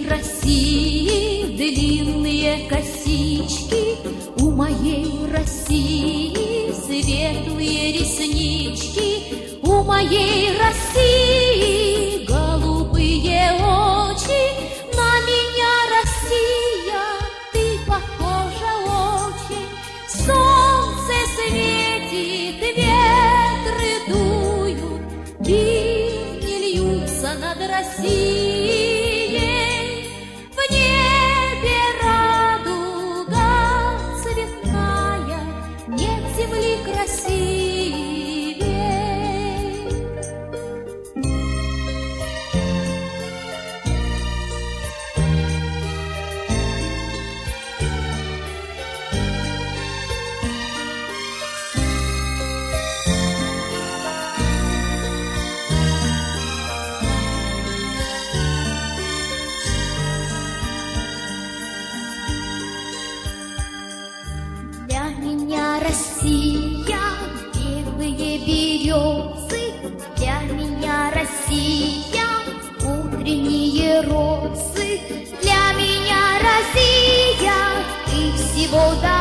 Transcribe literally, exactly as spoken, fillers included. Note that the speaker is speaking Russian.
моей России длинные косички, у моей России светлые реснички, у моей России голубые очи. На меня, Россия, ты похожа очень. Солнце светит, ветры дуют, ливни льются над Россией. В небе радуга цветная, нет земли красивей. Для меня Россия — белые березы, для меня Россия — утренние розы, для меня Россия — ты всего да.